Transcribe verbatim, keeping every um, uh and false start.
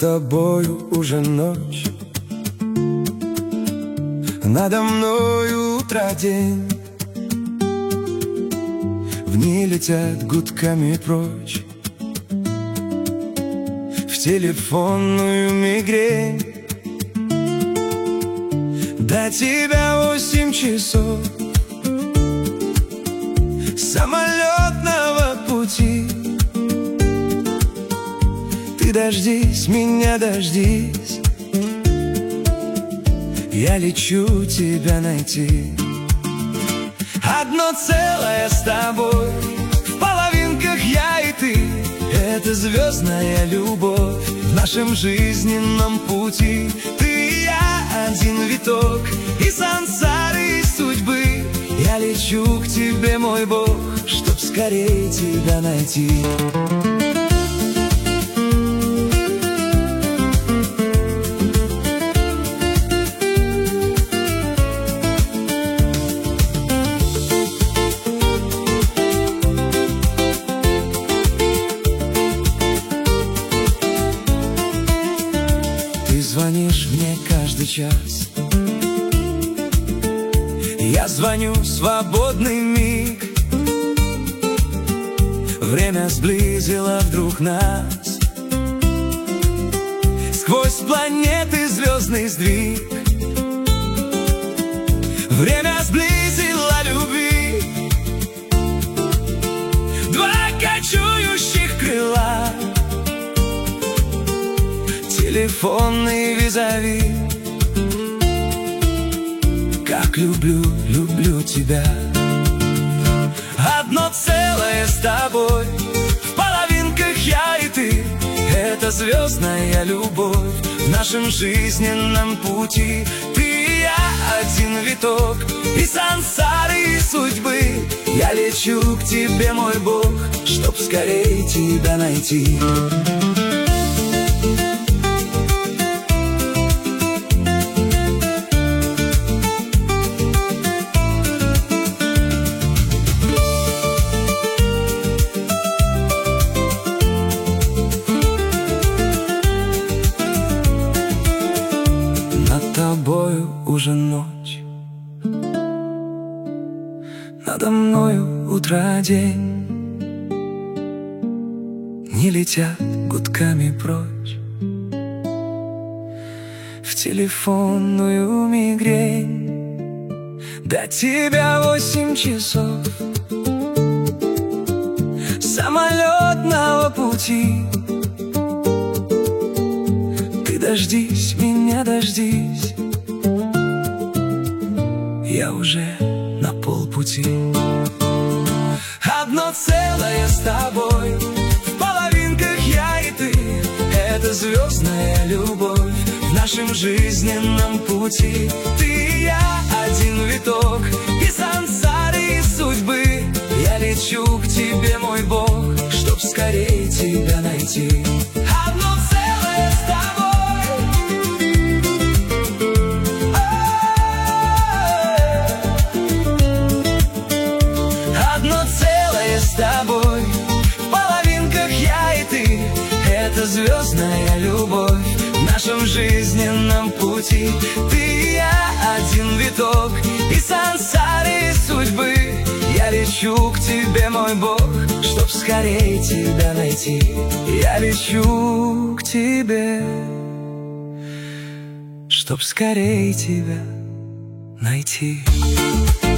тобою уже ночь, надо мною утро день. В ней летят гудками прочь в телефонную мигрень. До тебя восемь часов самолетного пути. Ты дождись меня, дождись, я лечу тебя найти. Одно целое с тобой, в половинках я и ты. Это звездная любовь в нашем жизненном пути. Ты и я один виток из сансары, из судьбы. Я лечу к тебе, мой Бог, чтоб скорее тебя найти. Ты звонишь мне каждый час, я звоню в свободный миг. Время сблизило вдруг нас, сквозь планеты звездный сдвиг. Время сблизило любви, два кочующих крыла, телефонный визави. Как люблю, люблю тебя. Одно целое с тобой, в половинках я и ты. Это звездная любовь в нашем жизненном пути. Ты и я один виток из сансары, из судьбы. Я лечу к тебе, мой Бог, чтоб скорее тебя найти. Над тобою уже ночь, надо мною утро день. Не летят гудками прочь в телефонную мигрень. До тебя восемь часов самолетного пути. Ты дождись меня, дождись, я уже на полпути. Одно целое с тобой, в половинках я и ты. Это звездная любовь в нашем жизненном пути. Ты и я один виток из сансары, из судьбы. Я лечу к тебе, мой Бог, чтоб скорее тебя найти. Одно целое с тобой. С тобой, в половинках я и ты. Это звездная любовь в нашем жизненном пути. Ты и я один виток из сансары, из судьбы. Я лечу к тебе, мой Бог, чтоб скорее тебя найти. Я лечу к тебе, чтоб скорее тебя найти.